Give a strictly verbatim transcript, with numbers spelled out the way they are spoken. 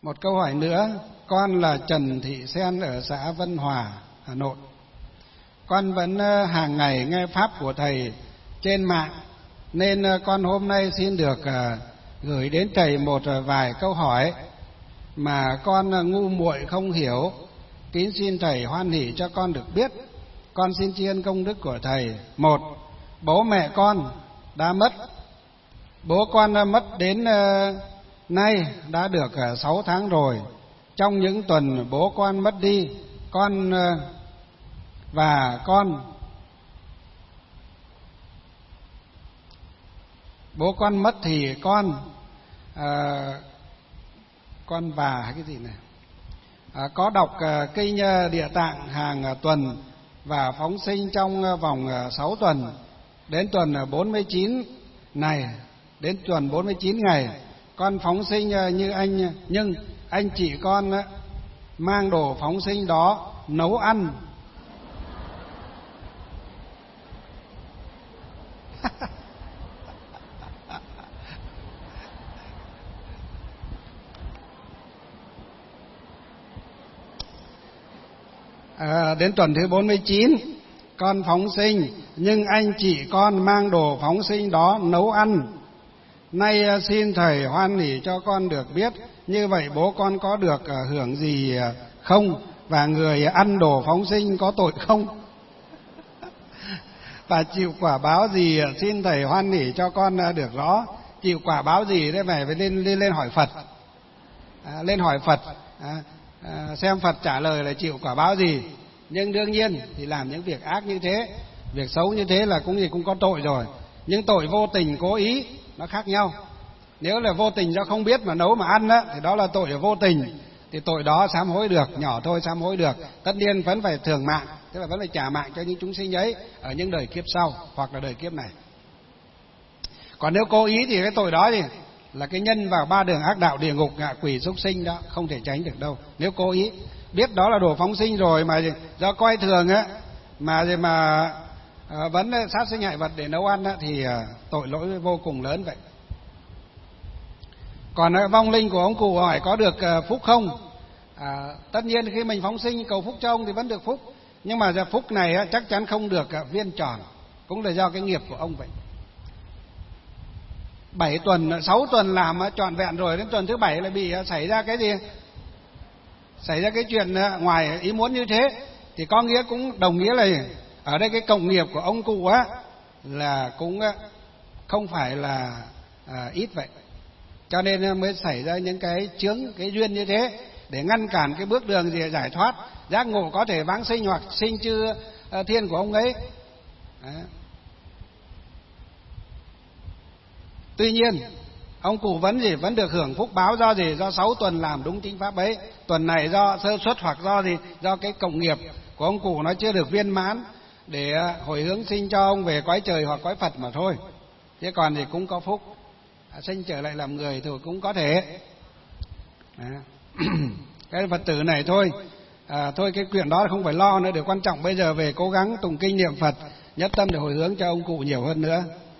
Một câu hỏi nữa, con là Trần Thị Sen ở xã Vân Hòa, Hà Nội. Con vẫn hàng ngày nghe pháp của thầy trên mạng, nên con hôm nay xin được gửi đến thầy một vài câu hỏi mà con ngu muội không hiểu. Kính xin thầy hoan hỷ cho con được biết. Con xin tri ân công đức của thầy. Một, bố mẹ con đã mất. Bố con mất đến nay đã được sáu tháng rồi. Trong những tuần bố con mất đi, con và con bố con mất thì con à, con và hay cái gì này à, có đọc à, kinh Địa Tạng hàng tuần và phóng sinh trong vòng sáu tuần. Đến tuần bốn mươi chín này, đến tuần bốn mươi chín ngày, con phóng sinh như anh, nhưng anh chị con mang đồ phóng sinh đó nấu ăn. À, đến tuần thứ bốn mươi chín, con phóng sinh, nhưng anh chị con mang đồ phóng sinh đó nấu ăn. Nay xin thầy hoan hỷ cho con được biết, như vậy bố con có được hưởng gì không? Và người ăn đồ phóng sinh có tội không? Và chịu quả báo gì? Xin thầy hoan hỷ cho con được rõ. Chịu quả báo gì đấy phải lên lên lên hỏi Phật. À, lên hỏi Phật. À, à, xem Phật trả lời là chịu quả báo gì. Nhưng đương nhiên thì làm những việc ác như thế, việc xấu như thế là cũng gì cũng có tội rồi. Nhưng tội vô tình cố ý nó khác nhau. Nếu là vô tình do không biết mà nấu mà ăn á, thì đó là tội ở vô tình. Thì tội đó sám hối được, nhỏ thôi sám hối được. Tất nhiên vẫn phải thường mạng, tức là vẫn phải trả mạng cho những chúng sinh ấy ở những đời kiếp sau hoặc là đời kiếp này. Còn nếu cố ý thì cái tội đó thì là cái nhân vào ba đường ác đạo, địa ngục, ngạ quỷ, súc sinh đó, không thể tránh được đâu. Nếu cố ý biết đó là đồ phóng sinh rồi mà do coi thường á, mà mà à, vẫn sát sinh hại vật để nấu ăn á, thì à, tội lỗi vô cùng lớn vậy. Còn à, vong linh của ông cụ hỏi có được à, phúc không? À, tất nhiên khi mình phóng sinh cầu phúc cho ông thì vẫn được phúc, nhưng mà giờ phúc này á, chắc chắn không được à, viên tròn, cũng là do cái nghiệp của ông vậy. Bảy tuần, sáu tuần làm trọn vẹn rồi, đến tuần thứ bảy lại bị xảy ra cái gì? Xảy ra cái chuyện ngoài ý muốn như thế, thì có nghĩa cũng đồng nghĩa là ở đây cái cộng nghiệp của ông cụ á là cũng không phải là à, ít vậy. Cho nên mới xảy ra những cái chướng, cái duyên như thế để ngăn cản cái bước đường gì giải thoát, giác ngộ có thể vãng sinh hoặc sinh chư thiên của ông ấy. Đấy. Tuy nhiên ông cụ vẫn gì vẫn được hưởng phúc báo do gì? Do sáu tuần làm đúng chính pháp ấy. Tuần này do sơ suất hoặc do gì? Do cái cộng nghiệp của ông cụ nó chưa được viên mãn để hồi hướng sinh cho ông về cõi trời hoặc cõi Phật mà thôi. Chứ còn thì cũng có phúc à, sinh trở lại làm người thì cũng có thể. À. Cái Phật tử này thôi. À, thôi cái chuyện đó không phải lo nữa. Điều quan trọng bây giờ về cố gắng tụng kinh niệm Phật, nhất tâm để hồi hướng cho ông cụ nhiều hơn nữa.